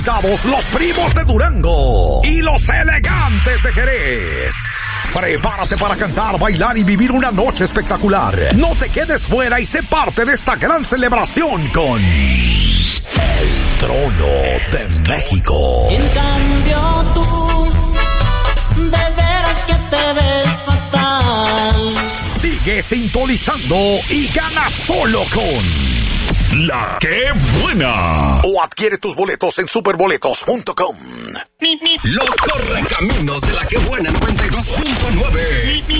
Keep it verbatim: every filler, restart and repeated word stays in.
Los primos de Durango y los elegantes de Jerez. Prepárate para cantar, bailar y vivir una noche espectacular. No te quedes fuera y sé parte de esta gran celebración con el Trono de México. En cambio tú, de veras que te ves fatal. Sigue sintonizando y gana solo con La Que Buena. O adquiere tus boletos en superboletos punto com. Los Correcaminos de La Que Buena noventa y dos punto nueve.